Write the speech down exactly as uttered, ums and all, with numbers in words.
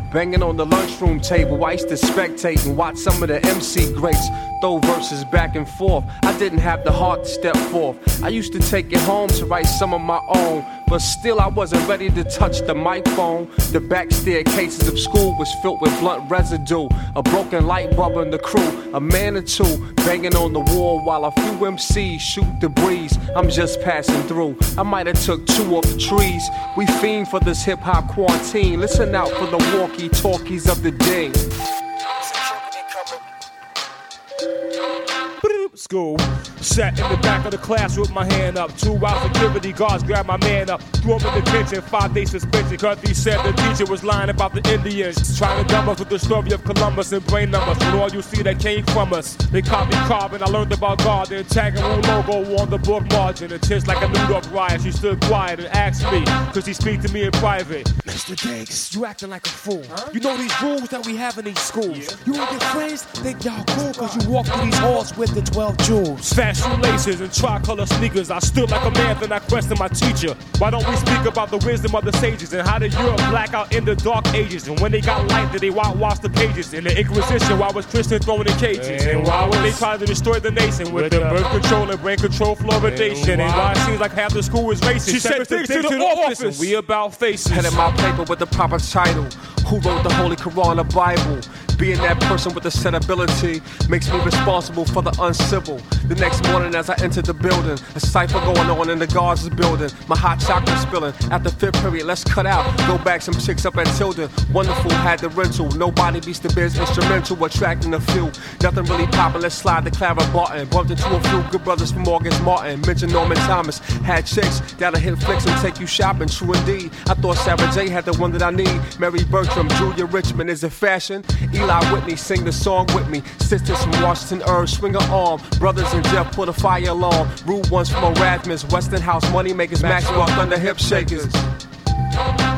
Banging on the lunchroom table, I used to spectate and watch some of the M C greats throw verses back and forth. I didn't have the heart to step forth. I used to take it home to write some of my own, but still I wasn't ready to touch the microphone. The back staircases of school was filled with blunt residue, a broken light bulb in the crew, a man or two banging on the wall while a few M Cs shoot the breeze. I'm just passing through. I might have took two off the trees. We fiend for this hip-hop quarantine. Listen out for the walkie-talkies of the ding. School. Sat in the back of the class with my hand up. Two wild security guards grabbed my man up, threw him in detention, five day suspension, cause he said the teacher was lying about the Indians, trying to dumb us with the story of Columbus and brain numbers. And all you see that came from us. They copied carbon, I learned about God, the Antagonist logo on the book margin. And just like a New York riot, she stood quiet and asked me, could she speak to me in private? Mister Diggs, you acting like a fool. Huh? You know these rules that we have in these schools. Yeah. You and your friends think y'all cool cause you walk through these halls with the twelve jewels. Fat shoelaces and tricolor sneakers. I stood like a man, then I questioned my teacher. Why don't we speak about the wisdom of the sages and how did Europe black out in the dark ages? And when they got light, did they whitewash the pages? In the Inquisition, why was Christian thrown in cages? And why would they try to destroy the nation with the birth control and brain control fluoridation? And why it seems like half the school is racist? She said things to the office, and we about faces. Headed my paper with the proper title. Who wrote the Holy Quran, the Bible? Being that person with a set ability makes me responsible for the uncivil. The next morning as I entered the building, a cipher going on in the guards' building. My hot chocolate spilling. After fifth period, let's cut out. Go back some chicks up at Tilden. Wonderful, had the rental. Nobody beats the biz instrumental, attracting a few. Nothing really popping, let's slide to Clara Barton. Bumped into a few good brothers from August Martin. Mentioned Norman Thomas. Had chicks that'll hit flicks and take you shopping. True indeed. I thought Sarah J had the one that I need. Mary Bertram, Julia Richmond. Is it fashion? Eli Whitney, sing the song with me. Sisters from Washington Irv, swing her arm. Brothers and Jeff, put a fire alarm. Rude ones from Erasmus, Weston House, money makers, Maxwell, Thunder Hip Shakers.